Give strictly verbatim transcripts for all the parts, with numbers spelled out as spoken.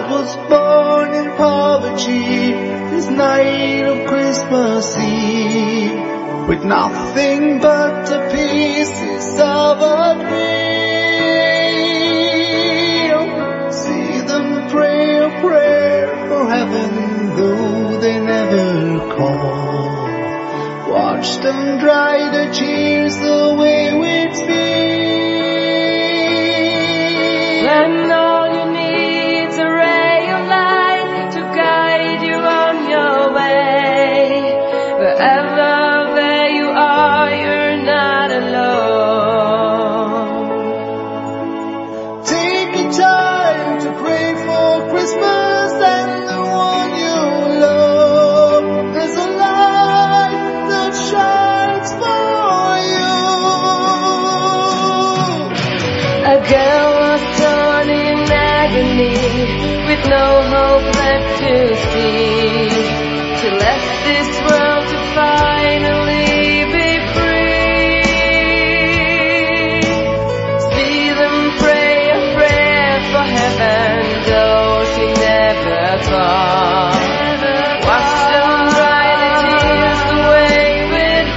was born in poverty this night of Christmas Eve, with nothing but the pieces of a dream. See them pray a prayer for heaven, though they never call. Watch them dry their tears away with speed. And all you need's a ray of light to guide you on your way. Wherever there you are, you're not alone. Take your time to pray for Christmas and the one you love. There's a light that shines for you. A girl was torn in agony, with no hope left to see. She left this world to finally be free. See them pray a prayer for heaven, though she never thought. Watch them dry the tears away with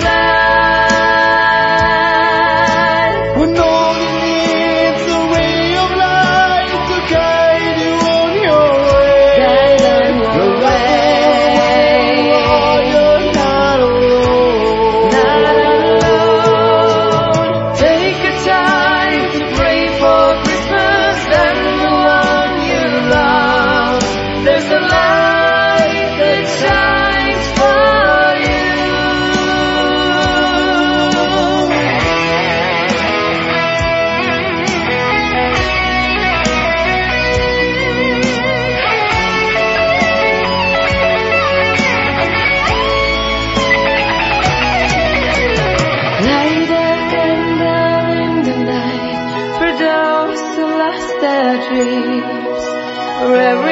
blood. When all you need's a ray of light to guide you on your way. Guide on your You're way. You're not alone. Not alone. Take a time to pray for Christmas and the one you love. There's a light that shines for you. Light a candle in the night for those who lost their dreams. Wherever